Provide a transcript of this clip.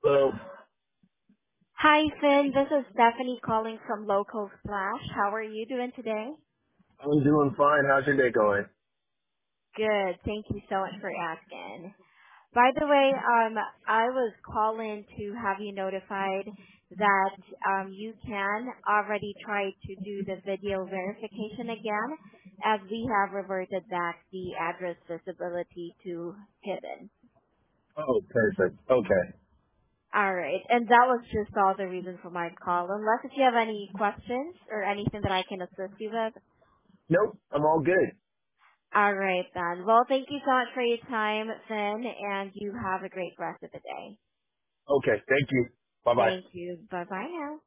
So Hi, Finn. This is Stephanie calling from Local Splash. How are you doing today? I'm doing fine. How's your day going? Good. Thank you so much for asking. By the way, I was calling to have you notified that you can already try to do the video verification again, as we have reverted back the address visibility to hidden. Oh, perfect. Okay. All right, and that was just all the reason for my call. Unless if you have any questions or anything that I can assist you with. Nope, I'm all good. All right then. Well, thank you so much for your time, Finn, and you have a great rest of the day. Okay, thank you. Bye bye. Thank you. Bye bye now.